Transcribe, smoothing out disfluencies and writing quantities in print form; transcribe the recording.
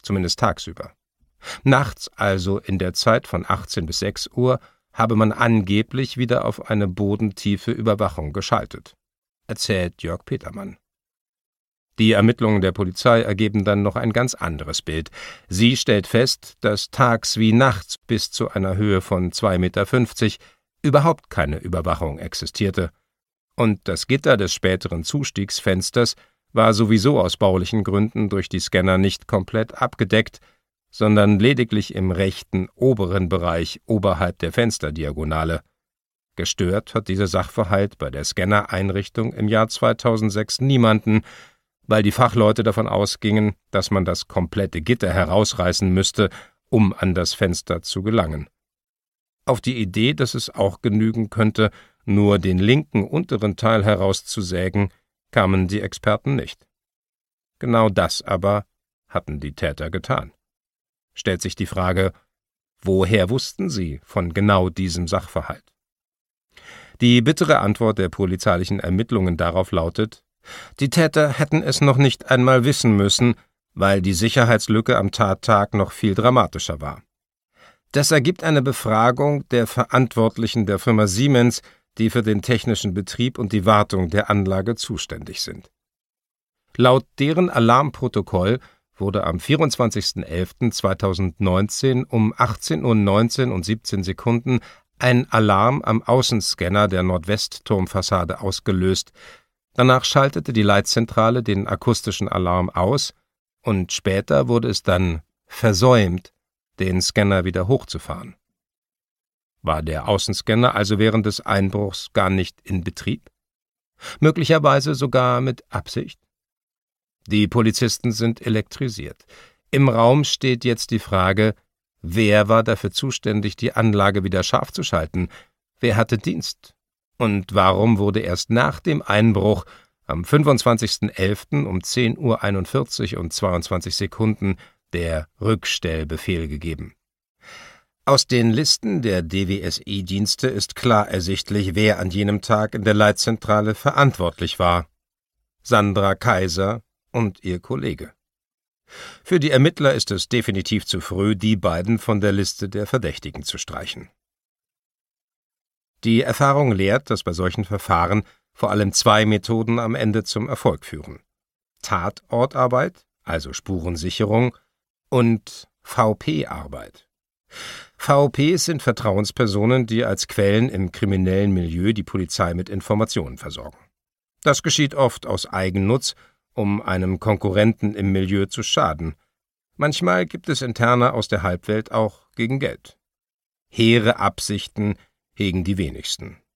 zumindest tagsüber. Nachts, also in der Zeit von 18 bis 6 Uhr, habe man angeblich wieder auf eine bodentiefe Überwachung geschaltet, erzählt Jörg Petermann. Die Ermittlungen der Polizei ergeben dann noch ein ganz anderes Bild. Sie stellt fest, dass tags wie nachts bis zu einer Höhe von 2,50 Meter überhaupt keine Überwachung existierte. Und das Gitter des späteren Zustiegsfensters war sowieso aus baulichen Gründen durch die Scanner nicht komplett abgedeckt, sondern lediglich im rechten oberen Bereich oberhalb der Fensterdiagonale. Gestört hat dieser Sachverhalt bei der Scannereinrichtung im Jahr 2006 niemanden, weil die Fachleute davon ausgingen, dass man das komplette Gitter herausreißen müsste, um an das Fenster zu gelangen. Auf die Idee, dass es auch genügen könnte, nur den linken unteren Teil herauszusägen, kamen die Experten nicht. Genau das aber hatten die Täter getan. Stellt sich die Frage, woher wussten sie von genau diesem Sachverhalt? Die bittere Antwort der polizeilichen Ermittlungen darauf lautet: Die Täter hätten es noch nicht einmal wissen müssen, weil die Sicherheitslücke am Tattag noch viel dramatischer war. Das ergibt eine Befragung der Verantwortlichen der Firma Siemens, die für den technischen Betrieb und die Wartung der Anlage zuständig sind. Laut deren Alarmprotokoll wurde am 24.11.2019 um 18:19:17 Uhr ein Alarm am Außenscanner der Nordwestturmfassade ausgelöst. Danach schaltete die Leitzentrale den akustischen Alarm aus und später wurde es dann versäumt, den Scanner wieder hochzufahren. War der Außenscanner also während des Einbruchs gar nicht in Betrieb? Möglicherweise sogar mit Absicht? Die Polizisten sind elektrisiert. Im Raum steht jetzt die Frage, wer war dafür zuständig, die Anlage wieder scharf zu schalten? Wer hatte Dienst? Und warum wurde erst nach dem Einbruch am 25.11. um 10:41:22 der Rückstellbefehl gegeben? Aus den Listen der DWSI-Dienste ist klar ersichtlich, wer an jenem Tag in der Leitzentrale verantwortlich war: Sandra Kaiser und ihr Kollege. Für die Ermittler ist es definitiv zu früh, die beiden von der Liste der Verdächtigen zu streichen. Die Erfahrung lehrt, dass bei solchen Verfahren vor allem 2 Methoden am Ende zum Erfolg führen: Tatortarbeit, also Spurensicherung, und VP-Arbeit. VPs sind Vertrauenspersonen, die als Quellen im kriminellen Milieu die Polizei mit Informationen versorgen. Das geschieht oft aus Eigennutz, um einem Konkurrenten im Milieu zu schaden. Manchmal gibt es Interne aus der Halbwelt auch gegen Geld. Hehre Absichten hegen die wenigsten.